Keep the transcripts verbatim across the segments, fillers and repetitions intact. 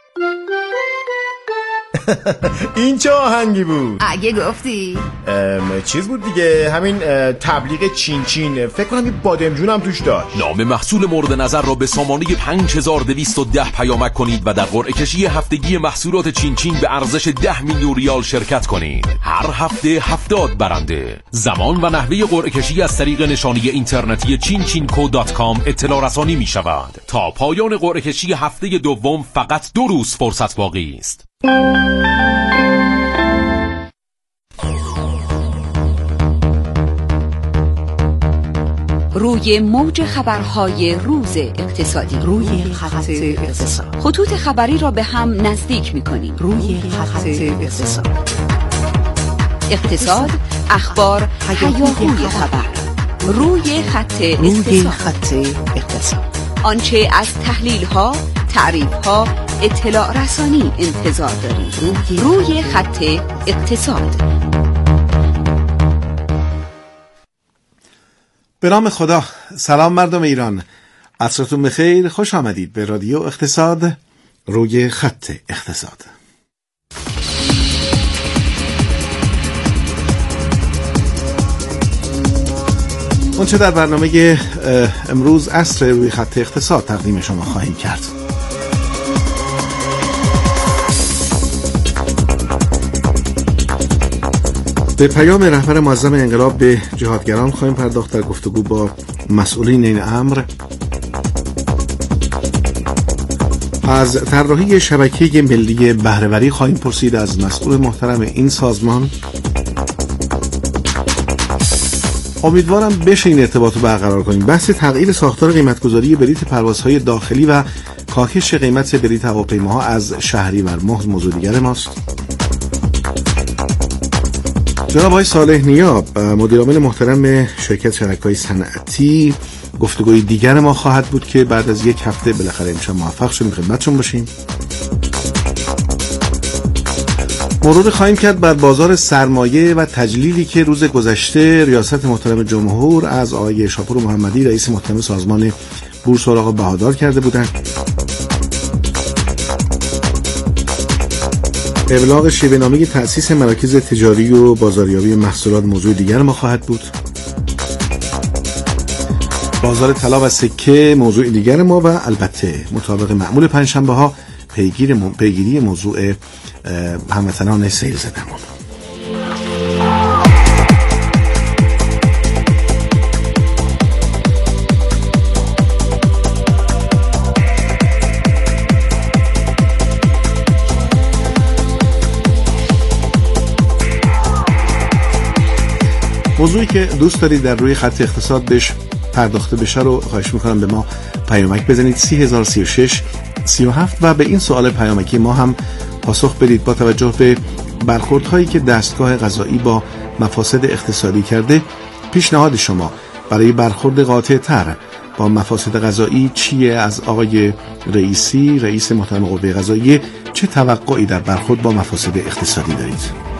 این چه آهنگی بود؟ اگه گفتی چیز بود دیگه، همین تبلیغ چین چین، فکر کنم یه بادمجون هم توش داشت. نام محصول مورد نظر را به سامانه پنج هزار و دویست و ده پیامک کنید و در قرعه کشی هفتگی محصولات چین چین به ارزش ده میلیون ریال شرکت کنید. هر هفته هفتاد برنده. زمان و نحوه قرعه کشی از طریق نشانی اینترنتی چین چین کو دات کام اطلاع رسانی می شود. تا پایان قرعه کشی هفته دوم فقط دو روز فرصت باقی است. روی موج خبرهای روز اقتصادی، روی خط اقتصاد، خطوط خبری را به هم نزدیک می‌کنیم. روی خط اقتصاد، اقتصاد، اخبار، هیاهوی خبر. روی خط اقتصاد، آنچه از تحلیل‌ها، تعریف‌ها، اطلاع رسانی انتظار دارید. روی خط اقتصاد. به نام خدا. سلام مردم ایران، عصرتون بخیر، خوش آمدید به رادیو اقتصاد، روی خط اقتصاد. اونچه در برنامه امروز عصر روی خط اقتصاد تقدیم شما خواهیم کرد. به پیام رهبر معظم انقلاب به جهادگران خواهیم پرداخت در گفتگو با مسئولین این امر. از طراحی شبکه ملی بهره‌وری خواهیم پرسید از مسئول محترم این سازمان. امیدوارم بشه این ارتباط رو برقرار کنیم. بحث تغییر ساختار قیمتگذاری بلیط پروازهای داخلی و کاهش قیمت بلیط هواپیماها از شهریور ماه موضوع دیگر ماست. جناب آقای صالح نیا، مدیرعامل محترم شرکت شرکای صنعتی، گفتگوی دیگر ما خواهد بود که بعد از یک هفته بالاخره امشب موفق شدیم خدمتتون باشیم. مرور خواهیم کرد بر بازار سرمایه و تجلیلی که روز گذشته ریاست محترم جمهور از آقای شاپور محمدی رئیس محترم سازمان بورس اوراق بهادار کرده بودند. ابلاغ شیوه‌نامه تأسیس مراکز تجاری و بازاریابی محصولات موضوع دیگر ما خواهد بود. بازار طلا و سکه موضوع دیگر ما و البته مطابق معمول پنجشنبه ها پیگیر م... پیگیری موضوع هموطنان سیل زدمون. موضوعی که دوست دارید در روی خط اقتصاد بهش پرداخته بشه رو خواهش میکنم به ما پیامک بزنید سی هزار و سی و شش سی و هفت و به این سوال پیامکی ما هم پاسخ بدید. با توجه به برخوردهایی که دستگاه قضایی با مفاسد اقتصادی کرده، پیشنهاد شما برای برخورد قاطع تر با مفاسد قضایی چیه؟ از آقای رئیسی رئیس محترم قوه قضاییه چه توقعی در برخورد با مفاسد اقتصادی دارید؟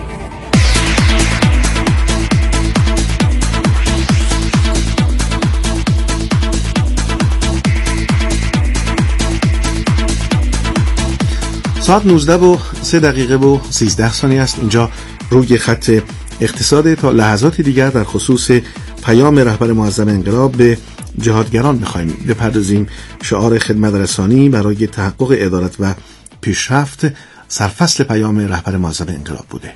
ساعت نوزده و سه دقیقه و سیزده ثانیه است. اینجا روی خط اقتصاد. تا لحظاتی دیگر در خصوص پیام رهبر معظم انقلاب به جهادگران می‌خوایم بپردازیم. شعار خدمت رسانی برای تحقق عدالت و پیشرفت سرفصل پیام رهبر معظم انقلاب بوده.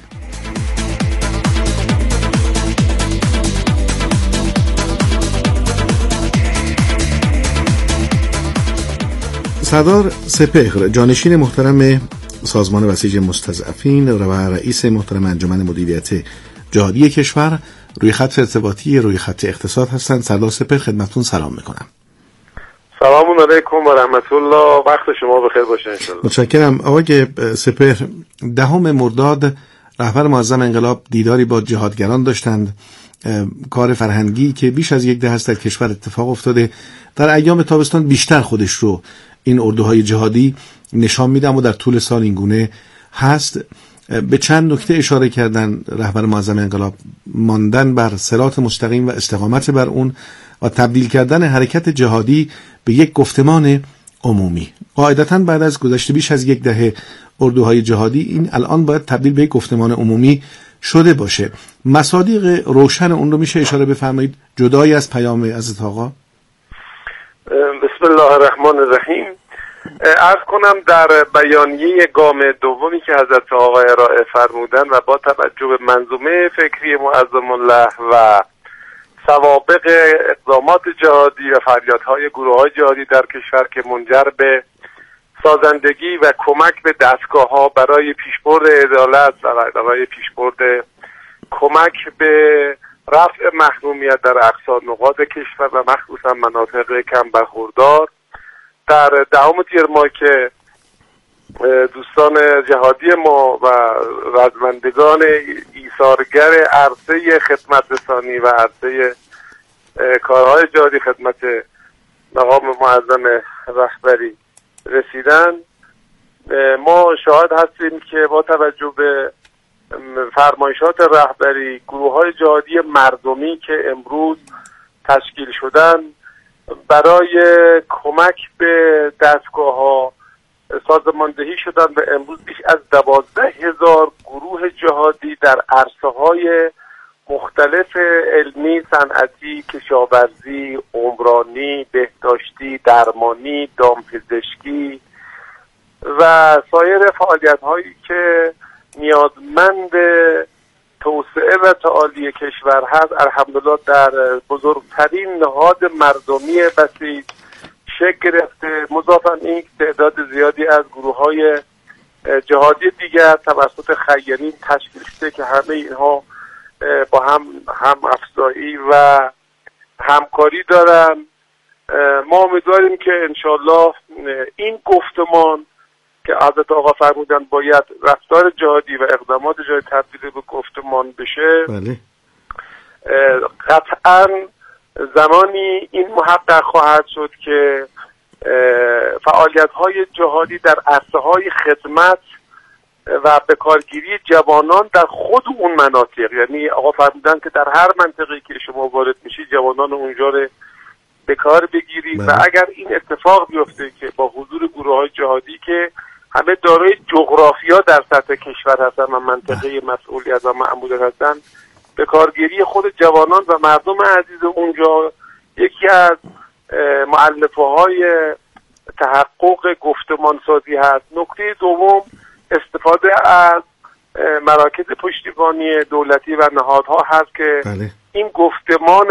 سردار سپهر، جانشین محترم سازمان بسیج مستضعفین و رئیس محترم انجمن مدیریت جهادی کشور، روی خط ارتباطی روی خط اقتصاد هستند. سردار سپهر، خدمتتون سلام میکنم. سلام علیکم و رحمت الله، وقت شما بخیر باشه انشالله. متشکرم. آقای سپهر، دهم مرداد رهبر معظم انقلاب دیداری با جهادگران داشتند. کار فرهنگی که بیش از یک دهه است در کشور اتفاق افتاده، در ایام تابستان بیشتر خودش رو این اردوهای جهادی نشان میده، اما در طول سال این گونه هست. به چند نکته اشاره کردن رهبر معظم انقلاب: ماندن بر صراط مستقیم و استقامت بر اون و تبدیل کردن حرکت جهادی به یک گفتمان عمومی. قاعدتاً بعد از گذشت بیش از یک دهه اردوهای جهادی این الان باید تبدیل به گفتمان عمومی شده باشه. مصادیق روشن اون رو میشه اشاره بفرمایید جدای از پیام حضرت آقا؟ بسم الله الرحمن الرحیم. عرض کنم در بیانیه گام دومی که حضرت آقا ارائه فرمودن و با توجه به منظومه فکری معظم الله و سوابق اقدامات جهادی و فعالیت‌های گروه‌های جهادی در کشور که منجر به سازندگی و کمک به دستگاه‌ها برای پیشبرد عدالت و برای پیشبرد کمک به رفع محرومیت در اقصا نقاط کشور و مخصوصا مناطق کم برخوردار در دهم تیر ماه که دوستان جهادی ما و رزمندگان ایثارگر عرصه خدمت رسانی و عرصه کارهای جهادی خدمت مقام معظم رهبری رسیدن، ما شاهد هستیم که با توجه به فرمایشات رهبری گروه‌های جهادی مردمی که امروز تشکیل شدن برای کمک به دستگاه‌ها سازماندهی شدن و امروز بیش از دوازده هزار گروه جهادی در عرصه‌های مختلف علمی، صنعتی، کشاورزی، عمرانی، بهداشتی، درمانی، دامپزشکی و سایر فعالیت‌هایی که نیازمند توسعه و تعالی کشور هست الحمدلله در بزرگترین نهاد مردمی بسیج شکل گرفته. مضافاً این تعداد زیادی از گروه‌های جهادی دیگر توسط خیرین تشکیل شده که همه اینها با هم هم افزایی و همکاری دارن. ما امیدواریم که انشالله این گفتمان که حضرت آقا فرمودن باید رفتار جهادی و اقدامات جهادی تبدیل به گفتمان بشه، بله. قطعاً زمانی این محقق خواهد شد که فعالیت‌های جهادی در عرصه‌های خدمت و به کارگیری جوانان در خود اون مناطق، یعنی آقا فرمودن که در هر منطقه‌ای که شما وارد میشید جوانان اونجا رو به کار بگیرید و اگر این اتفاق بیفته که با حضور گروه‌های جهادی که همه دارای جغرافیا در سطح کشور هستن و منطقه مسئولیت و مأموریت هستن، به کارگیری خود جوانان و مردم عزیز اونجا یکی از مؤلفه های تحقق گفتمان سازی هست. نکته دوم استفاده از مراکز پشتیبانی دولتی و نهادها هست که بله. این گفتمان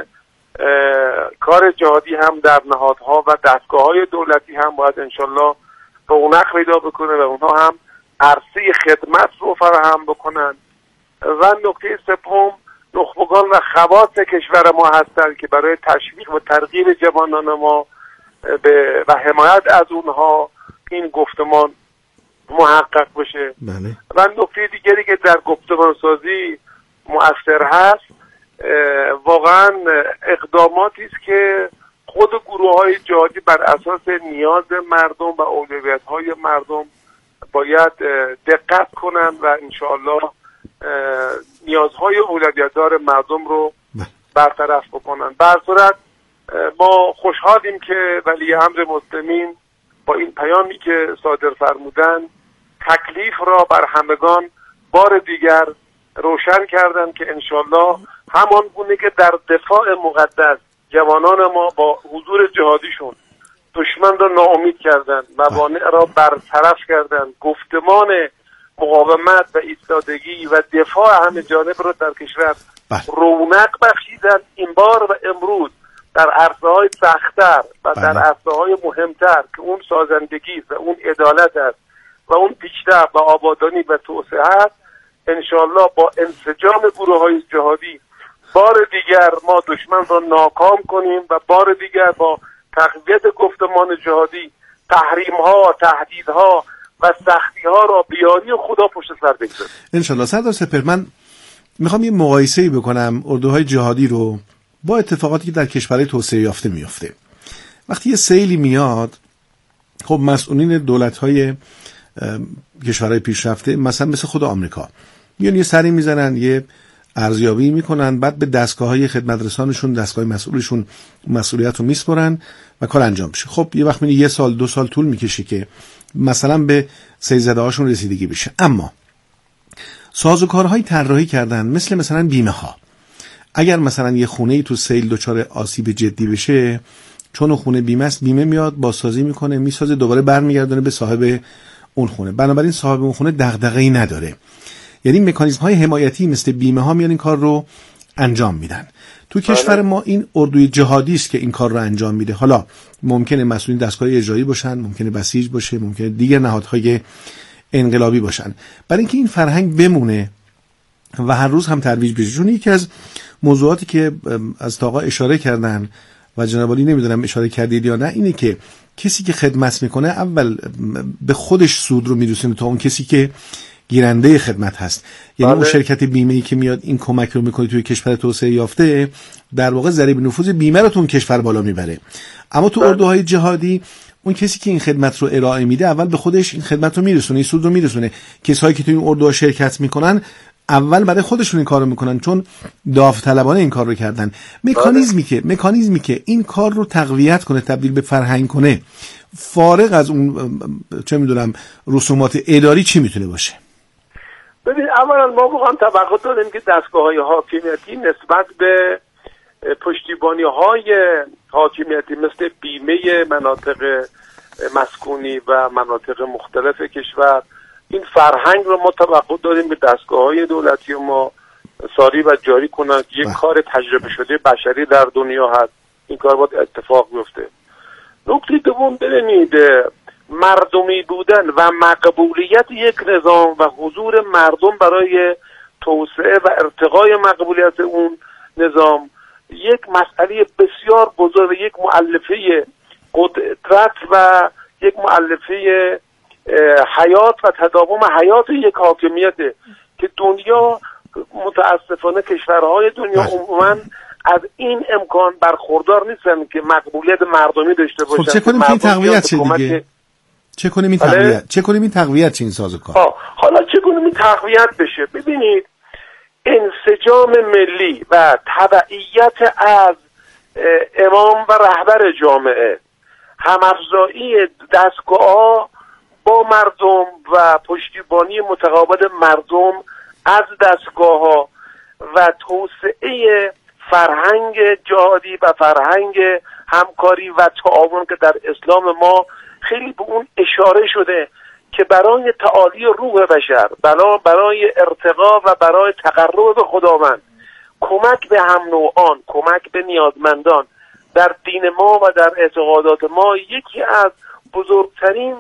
کار جهادی هم در نهادها و دستگاه‌های دولتی هم باید انشالله رونق پیدا بکنه و اونها هم عرصه خدمت رو فراهم بکنن. و نکته سوم نخبگان و خواص کشور ما هستند که برای تشویق و ترغیب جوانان ما به و حمایت از اونها این گفتمان محقق بشه. بله. و نکته دیگری که در گفتمان سازی مؤثر هست واقعا اقداماتی است که خود گروه‌های جهادی بر اساس نیاز مردم و اولویت‌های مردم باید دقت کنند و انشاءالله نیازهای اولویت‌دار مردم رو برطرف بکنن. به هر صورت ما خوشحالیم که ولی امر مسلمین با این پیامی که صادر فرمودن تکلیف را بر همگان بار دیگر روشن کردن که انشالله همان گونه که در دفاع مقدس جوانان ما با حضور جهادیشون دشمن را ناامید کردن، موانع را برطرف کردن، گفتمان مقاومت و ایستادگی و دفاع همه جانب را در کشور رونق بخشیدن. این بار و امروز در عرصه‌های سخت‌تر و در عرصه‌های مهمتر که اون سازندگی و اون عدالت است و اون پیشرفت و آبادانی و توسعه است، انشالله با انسجام گروه‌های جهادی بار دیگر ما دشمن را ناکام کنیم و بار دیگر با تقویت گفتمان جهادی تحریم‌ها، تهدیدها و سختی‌ها را بیاری خدا پشت سر بگذاریم. انشالله. سردار سپهر، من میخوام یه مقایسه‌ای بکنم اردوهای جهادی رو با اتفاقاتی که در کشورهای توسعه یافته میفته. وقتی یه سیلی میاد، خب مسئولین دولت‌های کشورهای پیشرفته مثلا مثل خود آمریکا میان یه سری میزنن، یه ارزیابی میکنن، بعد به دستگاه‌های خدمت رسانشون، دستگاه مسئولشون مسئولیت رو میسپرن و کار انجام بشه. خب یه وقت می‌بینی یه سال دو سال طول میکشه که مثلا به سیزده هاشون رسیدگی بشه. اما سازوکارهای طراحی کردن مثل مثلا بیمه ها، اگر مثلا یه خونه ای تو سیل دچار آسیب جدی بشه، چون اون خونه بیمه است، بیمه میاد بازسازی میکنه، میسازه، دوباره برمیگردونه به صاحب اون خونه. بنابراین صاحب اون خونه دغدغه‌ای نداره. یعنی مکانیزم های حمایتی مثل بیمه ها میان این کار رو انجام میدن. تو کشور ما این اردوی جهادی است که این کار رو انجام میده. حالا ممکنه مسئولین دستگاه اجرایی باشن، ممکنه بسیج باشه، ممکنه دیگر نهادهای انقلابی باشن. برای اینکه این فرهنگ بمونه و هر روز هم ترویج بشه، چون یکی از موضوعاتی که از آقا اشاره کردن و جناب عالی نمیدونم اشاره کردید یا نه، اینه که کسی که خدمت میکنه اول به خودش سود رو میرسونه تا اون کسی که گیرنده خدمت هست. یعنی اون شرکت بیمه‌ای که میاد این کمک رو میکنه توی کشور توسعه یافته، در واقع ضریب نفوذ بیمه رو تو اون کشور بالا میبره. اما تو اردوهای جهادی اون کسی که این خدمت رو ارائه میده اول به خودش این خدمت رو میرسونه، این سود رو میرسونه. کسایی که تو این اردوها شرکت میکنن اول برای خودشون این کارو میکنن، چون داوطلبانه این کار رو کردن. مکانیزمی که مکانیزمی که این کار رو تقویت کنه، تبدیل به فرهنگ کنه، فارغ از اون چه میدونم رسومات اداری، چی میتونه باشه؟ ببین، اولا ما واقعا توقع داریم که دستگاه‌های حاکمیتی نسبت به پشتیبانی‌های حاکمیتی مثل بیمه مناطق مسکونی و مناطق مختلف کشور، این فرهنگ رو ما توقع داریم به دستگاه‌های دولتی ما ساری و جاری کنن که یک کار تجربه شده بشری در دنیا هست. این کار باید اتفاق بیفته. نکته دوم، ببینید، مردمی بودن و مقبولیت یک نظام و حضور مردم برای توسعه و ارتقای مقبولیت اون نظام یک مسئله بسیار بزرگ، یک مؤلفه قدرت و یک مؤلفه حیات و تداوم حیات یک حاکمیته که دنیا متاسفانه کشورهای دنیا عموما از این امکان برخوردار نیستن که مقبولیت مردمی داشته باشن. خب چه کنیم که این تقویت شه دیگه؟ چه کنیم این تقویت چه کنیم این تقویت چه این سازوکار؟ حالا چه کنیم این تقویت بشه؟ ببینید، انسجام ملی و تبعیت از امام و رهبر جامعه، همافزایی دستگاه با مردم و پشتیبانی متقابل مردم از دستگاه ها و توسعه فرهنگ جهادی و فرهنگ همکاری و تعاون که در اسلام ما خیلی به اون اشاره شده که برای تعالی روح بشر، برای ارتقا و برای تقرب به خداوند، کمک به هم نوعان، کمک به نیازمندان در دین ما و در اعتقادات ما یکی از بزرگترین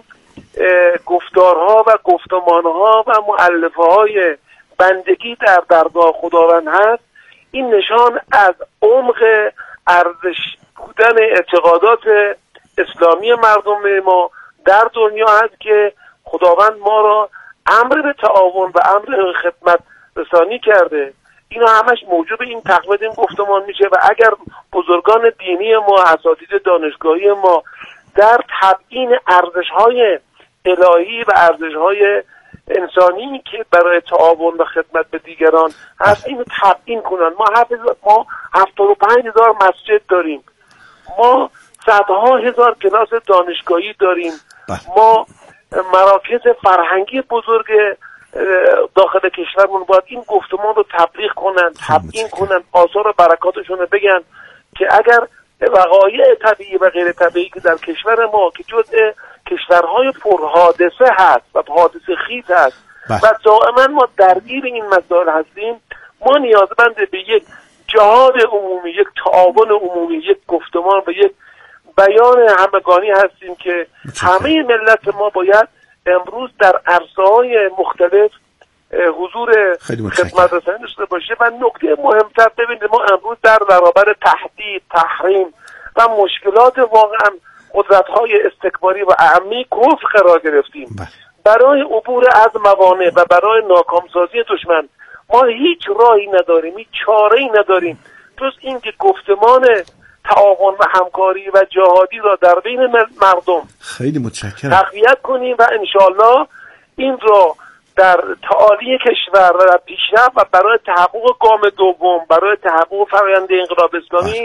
گفتارها و گفتمانها و مؤلفه های بندگی در درگاه خداوند هست. این نشان از عمق ارزش بودن اعتقادات اسلامی مردم ما در دنیا هست که خداوند ما را امر به تعاون و امر به خدمت رسانی کرده. اینا همش موجب این تقویت این گفتمان میشه و اگر بزرگان دینی ما، اساتید دانشگاهی ما در تبیین ارزش‌های الهی و ارزش‌های انسانی که برای تعاون و خدمت به دیگران هست اینو تبیین کنن. ما ما هفتاد و پنج هزار مسجد داریم، ما صدها هزار کلاس دانشگاهی داریم، ما مراکز فرهنگی بزرگ داخل کشورمون باید این گفتمان رو تبلیغ کنن، تبیین کنن، آثار و برکاتشون رو بگن که اگر وقایع طبیعی و غیر طبیعی که در کشور ما که جزء کشورهای پرحادثه هست و حادثه خیز هست و دائما ما درگیر این مسائل هستیم، ما نیازمند به یک جهاد عمومی، یک تعاون عمومی، یک گفتمان و یک بیان همگانی هستیم که همه ملت ما باید امروز در عرصه‌های مختلف حضور خدمت رسانی داشته باشه. و نکته مهمتر، ببینید، ما امروز در برابر تهدید، تحریم و مشکلات واقعا قدرت‌های استکباری و اعمی کفر قرار گرفتیم. برای عبور از موانع و برای ناکامسازی دشمن ما هیچ راهی نداریم، هیچ چاره‌ای نداریم جز اینکه گفتمان تعاون و همکاری و جهادی را در بین مردم خیلی متشکرم تقویت کنیم و انشالله این را در تعالی کشور و پیشرفت و برای تحقق گام دوم، برای تحقق فرآیند انقلاب اسلامی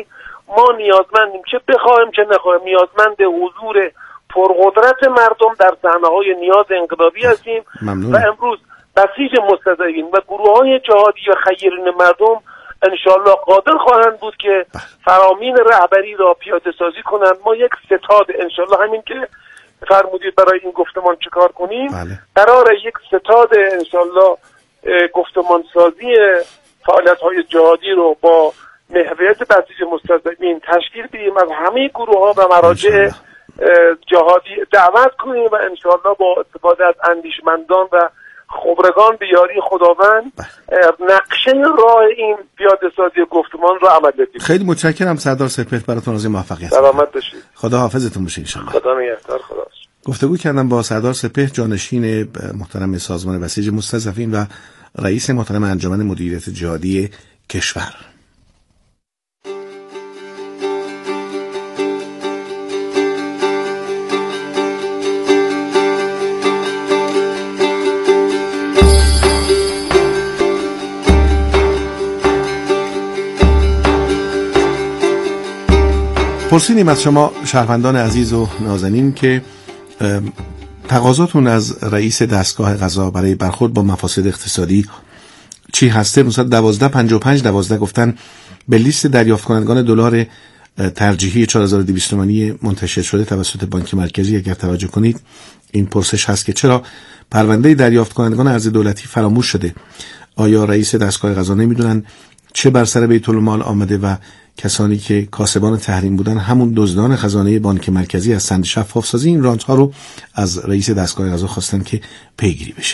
ما نیازمندیم، چه بخوایم چه نخوایم، نیازمند حضور پرقدرت مردم در صحنه‌های نیاز انقلابی هستیم ممنون. و امروز بسیج مستضعفین و گروه‌های جهادی و خیرین مردم انشالله قادر خواهند بود که فرامین رهبری را پیاده سازی کنند. ما یک ستاد انشالله، همین که فرمودید برای این گفتمان چیکار کنیم، بله. قرار یک ستاد انشالله گفتمان سازی فعالیت‌های جهادی رو با محوریت بسیج مستضعفین تشکیل بدیم، از همه گروه‌ها و مراجع جهادی دعوت کنیم و انشالله با استفاده از اندیشمندان و خبرگان به یاری خداوند نقشه راه این پیاده سازی گفتمان رو عمل بدیم. خیلی متشکرم سردار سپهر، براتون آرزوی موفقیت. سلامت باشید. خدا حافظتون باشه ان شاء الله. خدا نگهدار. خدا. گفتگو کردم با سردار سپهر، جانشین محترم سازمان بسیج مستضعفین و رئیس محترم انجمن مدیریت جهادی کشور. پرسیدیم از شما شهروندان عزیز و نازنین که تقاضاتون از رئیس دستگاه قضا برای برخورد با مفاسد اقتصادی چی هسته؟ نوصد دوازده پنجاه و پنج دوازده گفتن به لیست دریافت کنندگان دلار ترجیحی چهار هزار و دویست تومانی منتشر شده توسط بانک مرکزی اگر توجه کنید این پرسش هست که چرا پرونده دریافت کنندگان ارز دولتی فراموش شده؟ آیا رئیس دستگاه قضا نمیدونن چه بر سر بیت المال آمده و کسانی که کاسبان تحریم بودن همون دزدان خزانه بانک مرکزی هستند؟ شفاف سازی این رانت ها رو از رئیس دستگاه قضا خواستن که پیگیری بشه.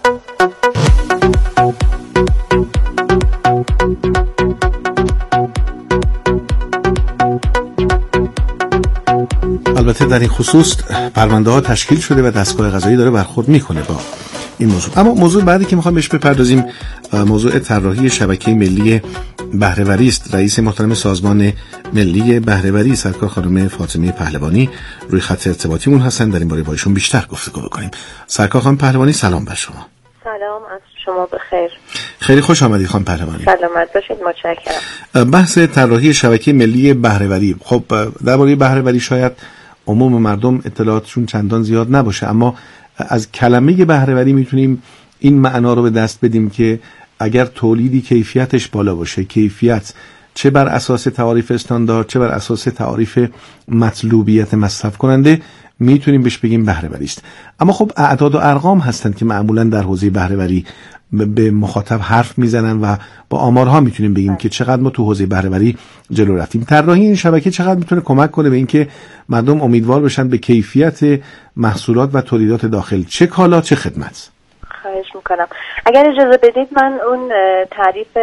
البته در این خصوص پرونده ها تشکیل شده و دستگاه قضایی داره برخورد میکنه با این موضوع. اما موضوع بعدی که میخوام بهش بپردازیم موضوع طراحی شبکه ملی بهره‌وری است. رئیس محترم سازمان ملی بهره‌وری سرکار خانم فاطمه پهلوانی روی خط ارتباطیمون هستن، در این باره با ایشون بیشتر گفتگو بکنیم. سرکار خانم پهلوانی سلام بر شما. سلام، از شما بخیر. خیلی خوش آمدید خانم پهلوانی. سلامت باشید، متشکرم. بحث طراحی شبکه ملی بهره‌وری، خب درباره بهره‌وری شاید عموم مردم اطلاعاتشون چندان زیاد نباشه، اما از کلمه بهره‌وری میتونیم این معنا رو به دست بدیم که اگر تولیدی کیفیتش بالا باشه، کیفیت چه بر اساس تعاریف استاندارد چه بر اساس تعاریف مطلوبیت مصرف کننده، میتونیم بهش بگیم بهره‌وری است. اما خب اعداد و ارقام هستند که معمولا در حوزه بهره‌وری به مخاطب حرف میزنن و با آمارها میتونیم بگیم که چقدر ما تو حوزه بهره‌وری جلو رفتیم. طراحی این شبکه چقدر میتونه کمک کنه به اینکه مردم امیدوار بشن به کیفیت محصولات و تولیدات داخل، چه کالا چه خدمت؟ خواهش میکنم. اگر اجازه بدید من اون تعریف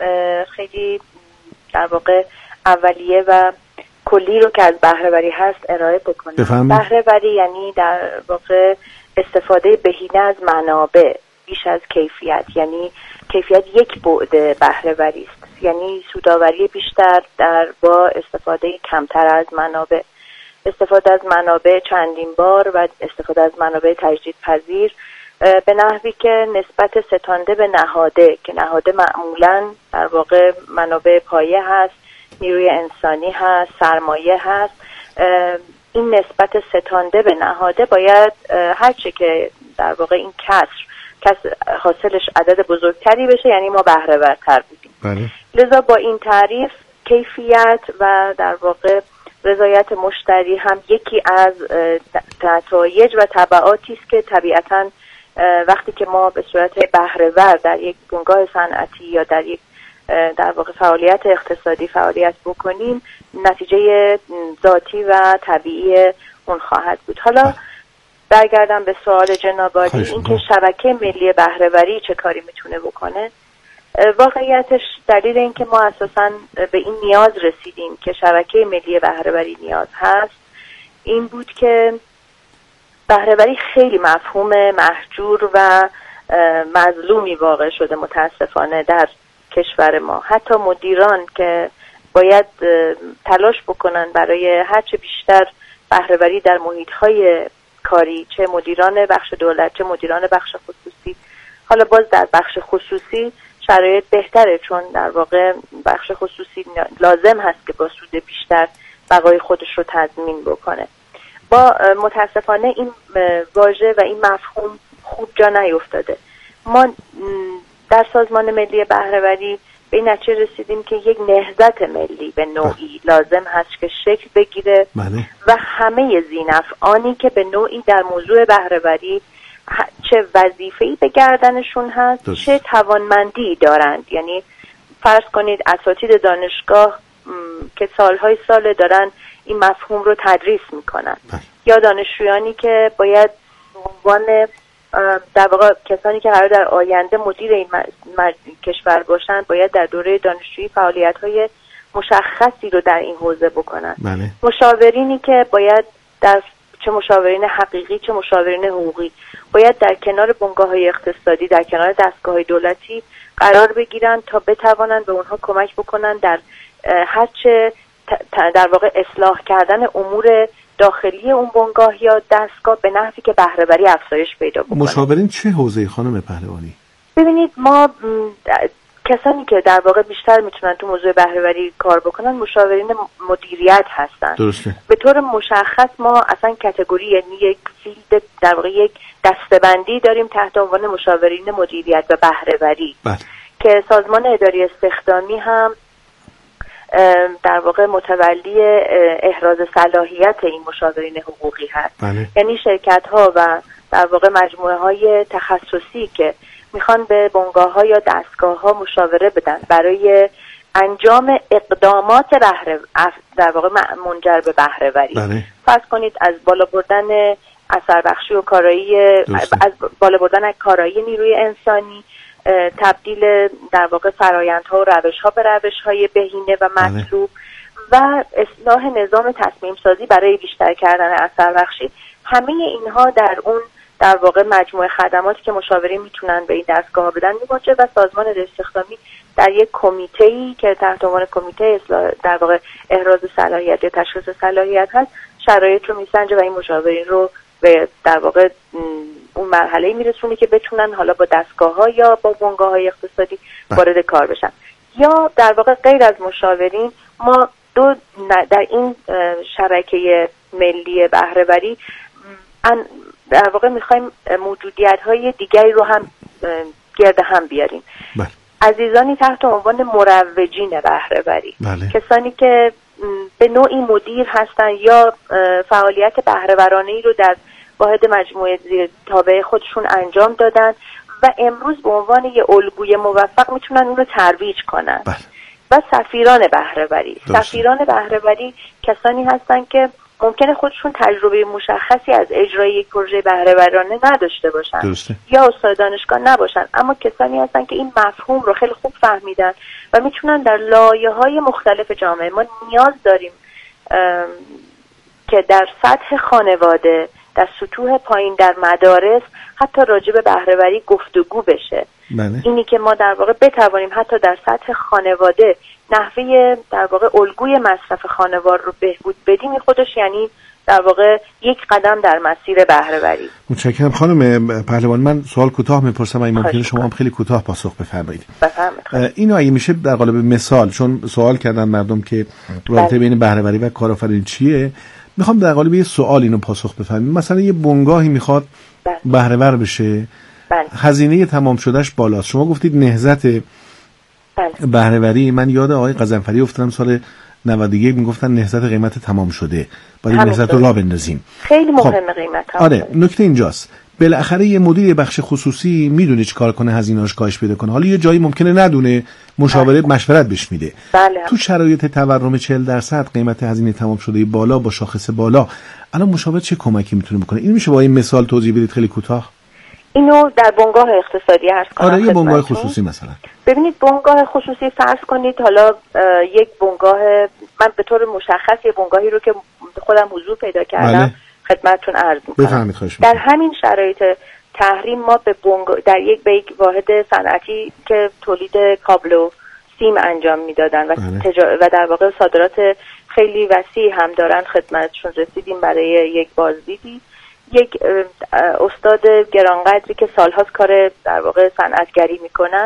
خیلی در واقع اولیه و کلی رو که از بهره‌وری هست ارائه بکنم. بهره‌وری یعنی در واقع استفاده بهینه از منابع بیش از کیفیت، یعنی کیفیت یک بعد بهره‌وری است، یعنی سودآوری بیشتر در با استفاده کمتر از منابع، استفاده از منابع چندین بار و استفاده از منابع تجدیدپذیر به نحوی که نسبت ستانده به نهاده، که نهاده معمولاً در واقع منابع پایه هست، نیروی انسانی هست، سرمایه هست، این نسبت ستانده به نهاده باید هرچه که در واقع این کسر کسر حاصلش عدد بزرگتری بشه، یعنی ما بهره ورتر بودیم. بله. لذا با این تعریف کیفیت و در واقع رضایت مشتری هم یکی از نتایج و تبعاتی است که طبیعتاً وقتی که ما به صورت بهره ور در یک بنگاه صنعتی یا در یک در واقع فعالیت اقتصادی فعالیت بکنیم، نتیجه ذاتی و طبیعی اون خواهد بود. حالا برگردم به سوال جناب عالی، اینکه شبکه ملی بهره‌وری چه کاری میتونه بکنه. واقعیتش دلیل اینکه ما اساساً به این نیاز رسیدیم که شبکه ملی بهره‌وری نیاز هست این بود که بهره‌وری خیلی مفهوم محجور و مظلومی واقع شده متاسفانه در کشور ما. حتی مدیران که باید تلاش بکنن برای هرچه بیشتر بهره‌وری در محیط‌های کاری، چه مدیران بخش دولت چه مدیران بخش خصوصی، حالا باز در بخش خصوصی شرایط بهتره، چون در واقع بخش خصوصی لازم هست که با سود بیشتر بقای خودش رو تضمین بکنه. با متاسفانه این واژه و این مفهوم خوب جا نیفتاده. ما در سازمان ملی بهره‌وری به این نتیجه رسیدیم که یک نهضت ملی به نوعی لازم هست که شکل بگیره بله. و همه ذی‌نفعانی که به نوعی در موضوع بهره‌وری چه وظیفه‌ای به گردنشون هست دوست. چه توانمندی دارند، یعنی فرض کنید اساتید دانشگاه که سالهای سال دارن این مفهوم رو تدریس میکنن بله. یا دانشجویانی که باید عنوان در واقع کسانی که قرار در آینده مدیر این کشور باشن باید در دوره دانشجویی فعالیت‌های مشخصی رو در این حوزه بکنن بله. مشاورینی که باید در چه مشاورین حقیقی چه مشاورین حقوقی باید در کنار بنگاه‌های اقتصادی، در کنار دستگاه‌های دولتی قرار بگیرن تا بتوانند به اونها کمک بکنن در هرچه در واقع اصلاح کردن امور داخلی اون بنگاه یا دستگاه به نحوی که بهره‌وری افزایش پیدا بکنه. مشاورین چه حوزه‌ای خانم پهلوانی؟ ببینید ما کسانی که در واقع بیشتر میتونن تو موضوع بهره‌وری کار بکنن مشاورین مدیریت هستن. درسته. به طور مشخص ما اصلا کاتگوری یعنی یک فیلد در واقع یک دسته‌بندی داریم تحت عنوان مشاورین مدیریت و بهره‌وری که سازمان اداری استخدامی هم در واقع متولی احراز صلاحیت این مشاورین حقوقی هست. بله. یعنی شرکت ها و در واقع مجموعه های تخصصی که میخوان به بنگاه ها یا دستگاه ها مشاوره بدن برای انجام اقدامات بهره در واقع منجر به بهره‌وری. بله. فرض کنید از بالا بردن اثر بخشی و کارایی درسته. از بالا بردن کارایی نیروی انسانی، تبدیل در واقع فرآیندها و روش‌ها به روش‌های بهینه و مطلوب و اصلاح نظام تصمیم سازی برای بیشتر کردن اثر بخشی، همه اینها در اون در واقع مجموعه خدماتی که مشاورین میتونن به این دستگاه بدن میگنجه و سازمان استخدامی در یک کمیته‌ای که تحت عنوان کمیته اصلاح در واقع احراز صلاحیت یا تشخیص صلاحیت هست شرایط رو میسنجه و این مشاورین رو به در واقع اون مرحله میرسونه که بتونن حالا با دستگاه ها یا با بنگاه های اقتصادی وارد کار بشن. یا در واقع غیر از مشاورین ما دو در این شبکه ملی بهره‌وری در واقع میخوایم موجودیت های دیگری رو هم گرد هم بیاریم. بله. عزیزانی تحت عنوان مروجین بهره‌وری، بله. کسانی که به نوعی مدیر هستن یا فعالیت بهره‌ورانه‌ای رو در واحد مجموعه زیر تابع خودشون انجام دادن و امروز به عنوان یه الگوی موفق میتونن اون رو ترویج کنن. بله. و سفیران بهره‌وری، سفیران بهره‌وری کسانی هستن که ممکنه خودشون تجربه مشخصی از اجرای یک پروژه بهره‌ورانه نداشته باشن درسته. یا استاد دانشگاه نباشن، اما کسانی هستن که این مفهوم رو خیلی خوب فهمیدن و میتونن در لایه‌های مختلف جامعه، ما نیاز داریم که در سطح خانواده، در سطوح پایین، در مدارس حتی راجع به بهره‌وری گفتگو بشه. بله. اینی که ما در واقع بتوانیم حتی در سطح خانواده نحوه در واقع الگوی مصرف خانوار رو بهبود بدیم، خودش یعنی در واقع یک قدم در مسیر بهره‌وری. متشکرم خانم پهلوان. من سوال کوتاه میپرسم اگه ممکنه شما هم خیلی کوتاه پاسخ بفرمایید. بفرمایید. اینو اگه میشه در قالب مثال، چون سوال کردن مردم که رابطه بین بهره‌وری و کارآفرینی چیه، میخوام در قالب یه سوال اینو پاسخ بفهمیم. مثلا یه بنگاهی میخواد بهره‌ور بشه، بله. هزینه تمام شدهش بالاست. شما گفتید نهضت بهره‌وری، من یاد آقای قزنفری افتادم سال نود و یک میگفتن نهضت قیمت تمام شده، باید نهضت رو راه بندازیم. خیلی مهمه خب. قیمت. آره، نکته اینجاست بالاخره یه مدیر بخش خصوصی میدونه چی کار کنه، هزینه‌اش کاهش پیدا کنه. حالا یه جایی ممکنه ندونه، مشاوره مشورت بهش میده. بله. تو شرایط تورم چهل درصد قیمت هزینه تمام شده بالا با شاخص بالا، الان مشاور چه کمکی میتونه بکنه؟ این میشه با این مثال توضیح بدید خیلی کوتاه؟ اینو در بنگاه اقتصادی هست کنم. آره، یه بنگاه خصوصی مثلا. ببینید بنگاه خصوصی فرض کنید حالا یک بنگاه، من به طور مشخص یه بنگاهی رو که خودم حضور پیدا کردم بله. خدمتتون عرض می‌کنم. بفرمایید. خواهش در همین شرایط تحریم ما به بنگاه در یک به یک واحد صنعتی که تولید کابل و سیم انجام میدادن و بله. تجار... و در واقع صادرات خیلی وسیعی هم دارن خدمتشون رسیدیم برای یک بازدیدی. یک استاد گرانقدری که سالهاست کار در واقع صنعتگری میکنن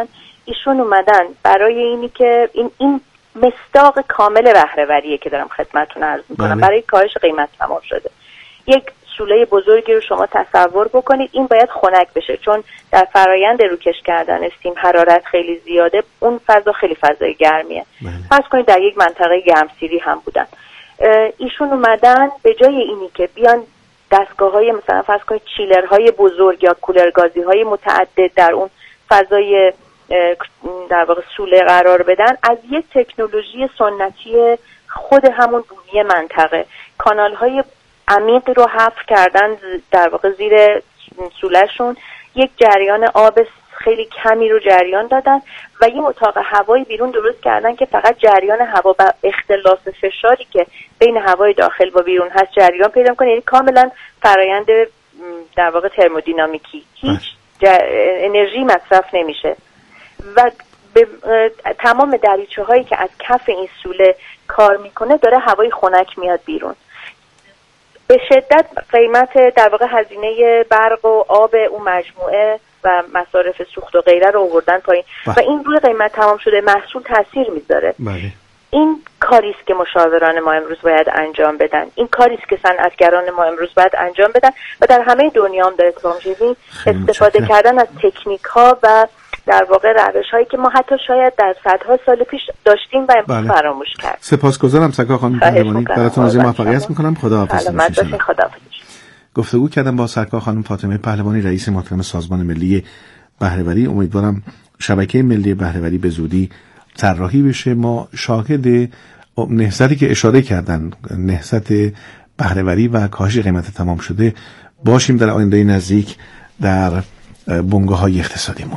ایشون اومدن برای اینی که این این مصداق کامل بهره‌وریه که دارم خدمتتون عرض میکنم. برای کاهش قیمت تمام شده. یک سوله بزرگی رو شما تصور بکنید، این باید خنک بشه، چون در فرایند روکش کردن استیم حرارت خیلی زیاده، اون فضا خیلی فضای گرمیه. فرض کنید در یک منطقه گرمسیری هم بودن. ایشون اومدن به جای اینی که بیان دستگاه‌های مثلا فرض کنید چیلرهای بزرگ یا کولرگازی‌های متعدد در اون فضای در واقع سوله قرار بدن، از یک تکنولوژی سنتی خود همون بومی منطقه کانال‌های عمیق رو حفر کردن در واقع زیر سولهشون، یک جریان آب خیلی کمی رو جریان دادن و یه اتاق هوایی بیرون درست کردن که فقط جریان هوا و اختلاف فشاری که بین هوای داخل و بیرون هست جریان پیدا کنه، یعنی کاملا فرایند در واقع ترمودینامیکی، هیچ انرژی مصرف نمیشه و به تمام دریچه هایی که از کف این سوله کار میکنه داره هوای خنک میاد بیرون. به شدت قیمت در واقع هزینه برق و آب اون مجموعه و مصارف سوخت و غیره رو آوردن پایین و این روی قیمت تمام شده محصول تاثیر میذاره. بله. این کاری است که مشاوران ما امروز باید انجام بدن، این کاری است که صنعتگران ما امروز باید انجام بدن و در همه دنیا هم داره اتفاق میفته، استفاده کردن از تکنیک ها و در واقع روش هایی که ما حتی شاید در صدها سال پیش داشتیم و امروز بله. فراموش کردیم. سپاسگزارم سرکار خانم پهلوانی، براتون آرزوی موفقیت میکنم. خداحافظ. سلامت خداحافظ. گفتگو کردم با سرکار خانم فاطمه پهلوانی، رئیس محترم سازمان ملی بهره‌وری. امیدوارم شبکه ملی بهره‌وری به زودی طراحی بشه. ما شاهد نهضتی که اشاره کردن، نهضت بهره‌وری و کاهش قیمت تمام شده باشیم در آینده نزدیک در بنگاه‌های اقتصادیمون.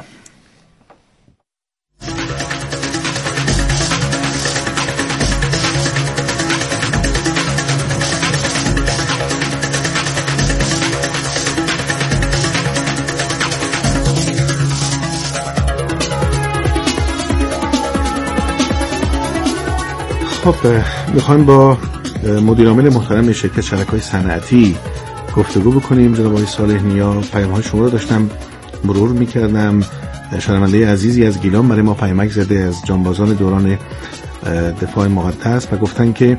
خب میخوایم با مدیر عامل محترم شرکت شرکای صنعتی گفتگو بکنیم. جناب آقای صالح نیا، پیام‌های شما رو داشتم مرور میکردم. شنونده عزیزی از گیلان برای ما پیامک زده از جانبازان دوران دفاع مقدس و گفتن که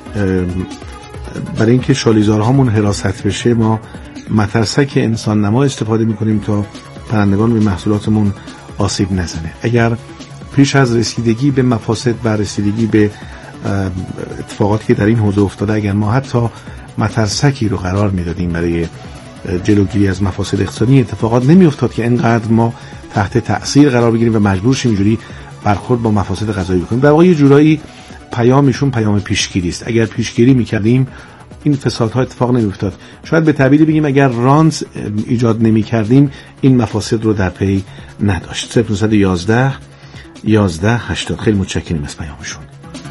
برای اینکه شالیزارهامون حراست بشه ما مترسک انسان نما استفاده میکنیم تا پرندگان به محصولاتمون آسیب نزنه. اگر پیش از رسیدگی به مفاسد و رسیدگی به اتفاقاتی که در این حوزه افتاده، اگر ما حتی مترسکی رو قرار میدادیم برای جلوگیری از مفاسد اقتصادی، اتفاقات نمی افتاد که اینقدر ما تحت تأثیر قرار بگیریم و مجبور شیم اینجوری برخورد با مفاسد غذایی بکنیم. در واقع یه جورایی پیامشون پیام پیشگیری است. اگر پیشگیری میکردیم این فسادها اتفاق نمی افتاد. شاید به تعبیری بگیم اگر رانت ایجاد نمی کردیم این مفاسد رو در پی نداشت. صفر نه یک یک یازده هشتاد. خیلی متشکریم از پیامشون.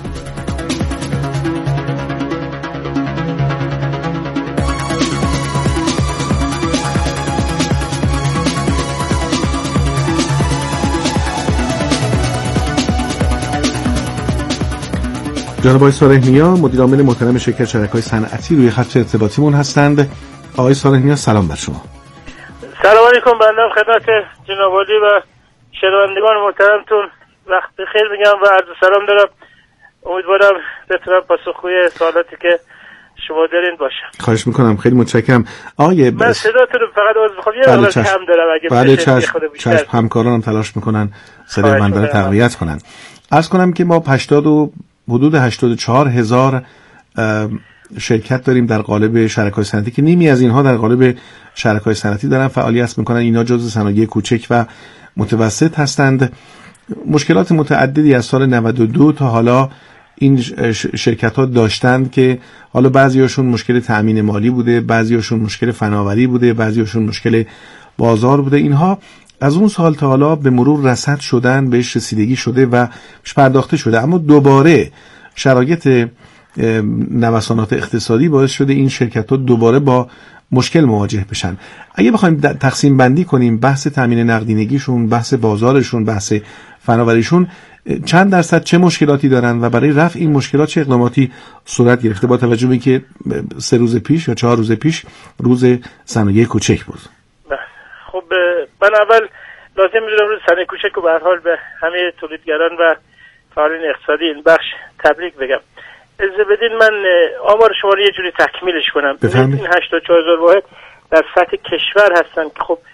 جناب آقای صالح نیا، مدیر عامل محترم شرکت شرکای صنعتی، روی خط ارتباطیمون هستند. آقای صالح نیا سلام بر شما. سلام علیکم. بنده خدمت جناب عالی و شنوندگان محترمتون وقت بخیر میگم و عرض سلام دارم. امیدوارم بتونم پاسخگوی سوالاتی که شما دارین باشم. خواهش میکنم، خیلی متشکرم. آقای من صداتون رو فقط عذر میخوام یه مقدار کم دارم، اگه بله چشم چشم همکارانم تلاش میکنن صدای من رو تقویت کنن. عرض کنم که ما هشتاد و حدود هشتاد و چهار هزار شرکت داریم در قالب شرکای صنعتی که نیمی از اینها در قالب شرکای صنعتی دارن فعالیت میکنن. اینا جزو صنایع کوچک و متوسط هستند. مشکلات متعددی از سال نود و دو تا حالا این شرکت ها داشتند که حالا بعضیاشون مشکل تأمین مالی بوده، بعضیاشون مشکل فناوری بوده، بعضیاشون مشکل بازار بوده. اینها از اون سال تا حالا به مرور رصد شدن، بهش رسیدگی شده و بهش پرداخته شده، اما دوباره شرایط نوسانات اقتصادی باعث شده این شرکت ها دوباره با مشکل مواجه بشن. اگه بخوایم تقسیم بندی کنیم بحث تامین نقدینگیشون، بحث بازارشون، بحث فناوریشون، چند درصد چه مشکلاتی دارن و برای رفع این مشکلات چه اقداماتی صورت گرفته، با توجه به اینکه سه روز پیش یا چهار روز پیش روز صنایع کوچک بود؟ خب من اول لازم می‌دونم روز صحنه کوچک و به هر حال به همه تولیدگران و فعالین اقتصادی این بخش تبریک بگم. اجازه بدین من آمار شما رو یه جوری تکمیلش کنم. بفرمایید. این هشتاد و چهار هزار واحد در سطح کشور هستن که خب